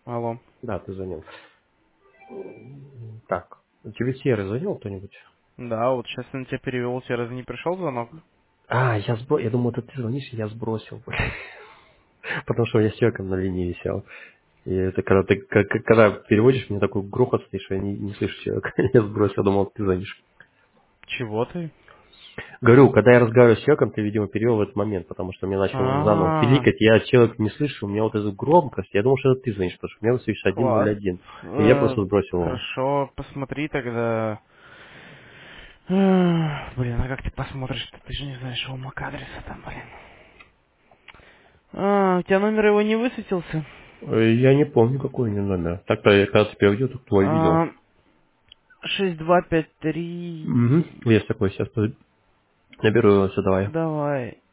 Алло. Да, ты звонил. Так, тебе Серый звонил кто-нибудь? Да, вот сейчас я на тебя перевел, у тебя разве не пришел звонок? Я думал, это ты звонишь, и я сбросил. Потому что я с человеком на линии висел. И это когда ты когда переводишь, мне такой грохот слышишь, я не слышу человека. Я сбросил, я думал, ты звонишь. Чего ты? Говорю, когда я разговариваю с человеком, ты, видимо, перевел в этот момент, потому что мне начал заново А, пиликать, я человек не слышу, у меня вот эта громкость, я думал, что это ты звонишь, потому что у меня высвечивается класс. 101. И я просто сбросил его. Хорошо, посмотри тогда. Блин, а как ты посмотришь? Ты же не знаешь его MAC-адреса там, блин. У тебя номер его не высветился? Я не помню, какой у него номер. Так-то я когда тебя увидел, так твой видел. А, 6253. Угу. Есть такой, сейчас наберу его, все, давай. Давай.